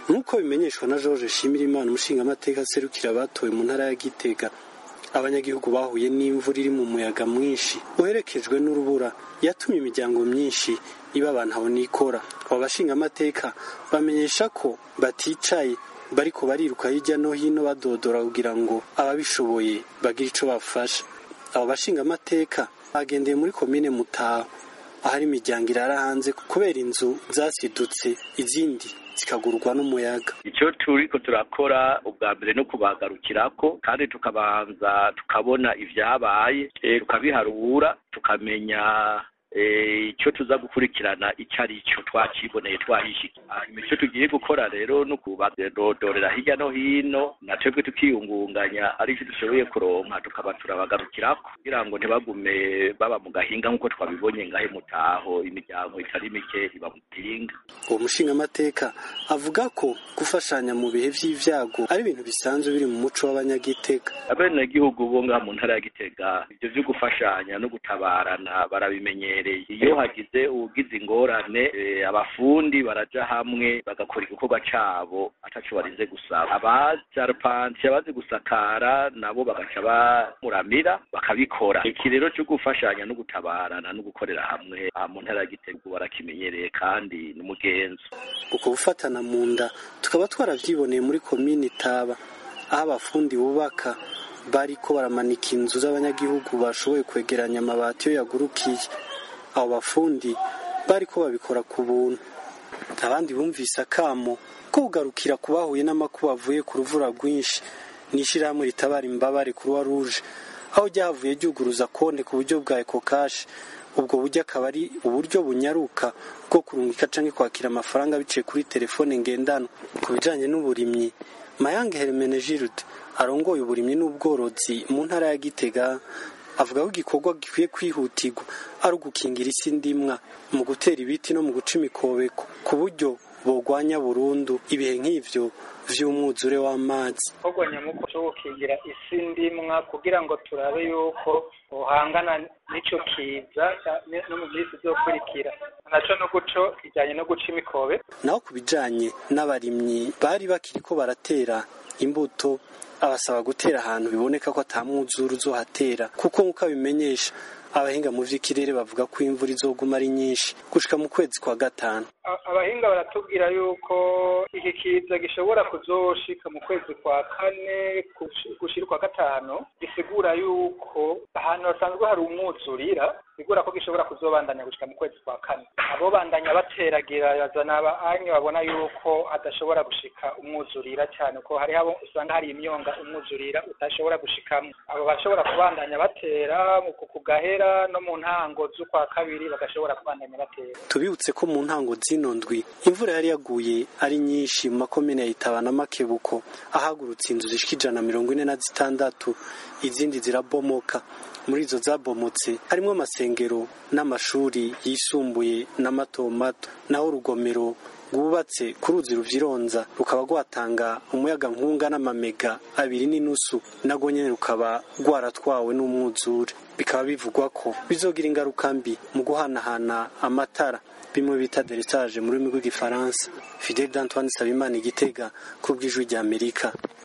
nk'uko bimenyeshwa na George Shimirimana umushingamateka aserukira abatowe mu ntara ya Gitega, abanyagihugu bahuye n'imvura iri mu muyaga mwinshi uherekejwe n'urubura yatumye imiryango myinshi iba abantu aho nikora. Abo bashingamateka bamenyesha ko baticaye bariko bariruka hirya no hino badodora kugira ngo ababishoboye bagire ico bafasha. Abo bashingamateka bagendeye muri komine Mutaho ahari imiryango irara hanze kubera inzu zasidutse izindi zikagurwa n'umuyaga. Icyo turiko turakora ubwa mbere no kubagarukirako kandi tukabanza tukabona ivyabaye tukabiharura tukamenya icyo tuza gukurikirana icyo ari cyo twakiboneye twahishike. Icyo tugiye gukora rero no kubadodorera hirya no hino na twebwe tukiyungunganya ari cyo dushoboye kuronka tukaba turabagarukirako kugira ngo ntibagume baba mu gahinga nk'uko twabibonye ngahe Mutaho imiryango itari mike iba mu gahinga. Uwo mushingamateka avuga ko gufashanya mu bihe vy'ivyago ari ibintu bisanzwe biri mu muco w'abanyagitega. Abenegihugu bo ngaha mu ntara ya Gitega ivyo vyo gufashanya no gutabarana barabimenye. Iyo hagize ugize ingorane abafundi baraja hamwe bagakora igikorwa cabo ataco barize gusaba. Abajarpanti abazi gusakara nabo bagaca bamuramira bakabikora. Iki rero cyo gufashanya no gutabarana no gukorera hamwe mu ntara ya Gitega barakimenyereye kandi n'umugenzo. Uko gufatana mu nda tukaba twaravyiboneye muri komine Taba aho abafundi bubaka bariko baramanika inzu z'abanyagihugu bashoboye kwegeranya amabati yo yagurukiye. Abo bafundi bariko babikora ku buntu. Abandi bumvise akamo ko kugarukira kubahuye n'amakuba avuye ku ruvura rwinshi n'ishirahamwe ritabara imbabare Croix Rouge aho ryavuye ryuguruza konte ku buryo bwa EcoCash. Ubwo buryo akaba ari uburyo bunyaruka bwo kurungika canke kwakira amafaranga biciye kuri telefone ngendanwa. Ku bijanye n'uburimyi, Mayange Hermenegilde arongoye uburimyi n'ubworozi mu ntara ya Gitega avuga ko igikorwa gikwiye kwihutirwa ari ugukingira isi ndimwa mu gutera ibiti no mu guca imikobeko ku buryo bogwanya burundu ibihe nk'ivyo vy'umwuzure w'amazi. Igikorwa nyamukuru cyo gukingira isi ndimwa kugira ngo turabe yuko uhangana n'ico kiza no mu minsi izokurikira naco no guco kijanye no guca imikobe. Naho kubijanye n'abarimyi bari bakiriko baratera imbuto abasaba gutera ahantu biboneka ko atamwuzuru uzohatera kuko nkuko bimenyesha abahinga mu vy'ikirere bavuga ko imvura izoguma ari nyinshi gushika mu kwezi kwa gatanu. Abahinga baratubwira yuko iki kiza gishobora kuzoshika mu kwezi kwa kane gushira kwa gatanu, gisigura yuko ahantu hasanzwe hari umwuzurira sigura ko gishobora kuzobandanya gushika mu kwezi kwa kane. Abo bandanya bateragira yazana anye babona yuko adashobora gushika umwuzurira cyane ko hari abo usanga hari imyonga umwuzurira utashobora gushikamo. Abo bashobora kubandanya batera mu kugahera no mu ntango z'ukwa kabiri bagashobora kubandanya batera. Tubibutse ko mu ntango zino ndwi imvura yari yaguye ari nyinshi mu makomine ya Itaba na Makebuko ahagurutse inzu zishika 146 izindi zirabomoka. Muri izo zabomotse harimo amasengero n'amashuri yisumbuye n'amatomato naho urugomero rwubatse ku ruzi ruvyironza rukaba rwatanga umuyaga nkunga n'amamega 2.5 nago nyene rukaba rwaratwawe n'umwuzure. Bikaba bivugwa ko bizogira ingaruka mbi mu guhanahana amatara bimwe bita délestage mu rurimi rw'igifaransa. Fidel d'Antoine Sabimana Gitega ku bw'ijwi ry'Amerika.